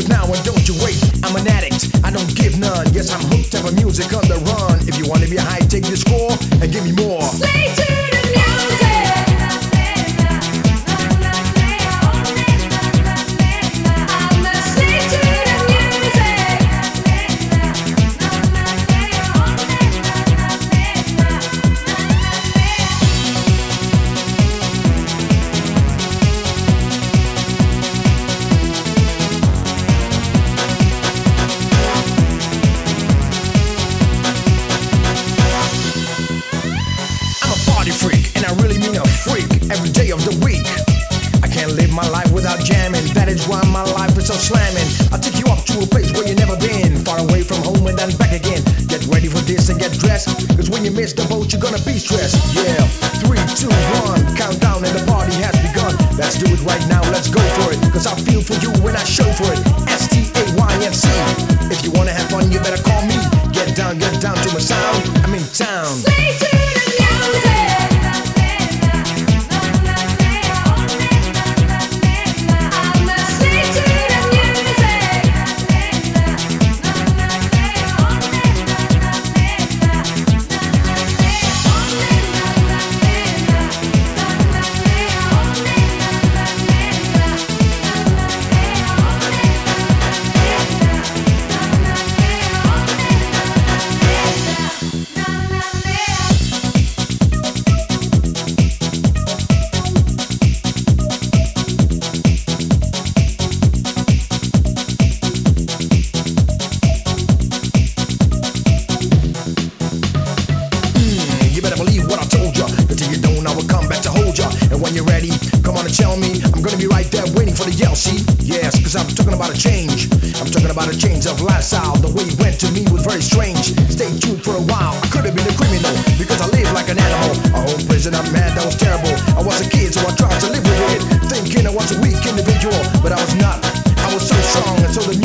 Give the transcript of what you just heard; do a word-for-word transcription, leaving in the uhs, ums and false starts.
now and don't you wait. I'm an addict, I don't give none. Yes, I'm hooked up on music on the run. If you wanna be high, take the score and give me more. Slay to the music. I'm a slave to the music. I'm a party freak, and I really mean a freak. Every day of the week, I can't live my life without jamming. That is why my life is so slamming. I'll take you up to a place where you never been, far away from home and then back again. Get ready for this and get dressed, cause when you miss the boat, you're gonna be stressed. Yeah, three, two, one, countdown and the party has begun. Let's do it right now, let's go for it, cause I feel for you when I show for it. S T A Y N C. If you wanna have fun, you better call me. Get down, get down to my sound. I'm in town. Slay to the music. I'm a slave to the music. You better believe what I told ya. Until you don't, I will come back to hold ya. And when you're ready, come on and tell me. I'm gonna be right there waiting for the yell, see? Yes, cause I'm talking about a change. I'm talking about a change of lifestyle. The way it went to me was very strange. Stay tuned for a while. I could have been a criminal because I lived like an animal. A home prisoner, man, that was terrible. I was a kid, so I tried to live with it, thinking I was a weak individual, but I was not. I was so strong, and so the